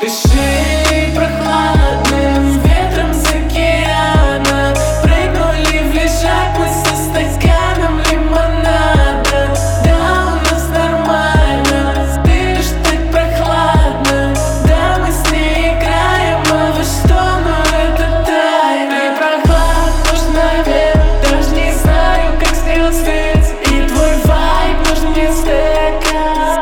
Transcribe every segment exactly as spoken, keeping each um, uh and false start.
Дыши прохладным ветром с океана. Прыгнули в лежак мы со стаканом лимонада. Да, у нас нормально, ты ж так прохладно. Да, мы с ней играем, а вы что, но это тайна. Ты прохлад, нужно вверх, даже не знаю, как сделать свет. И твой вайб нужен мне стакан.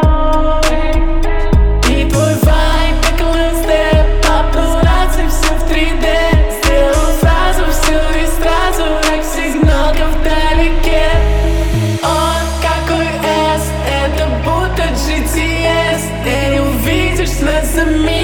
И твой вайб как лэндстеп, папарацци все в три дэ. Сделал фразу всю и сразу как сигналка вдалеке. Он какой эс, это будто джи ти эс. Ты увидишь нас за миг.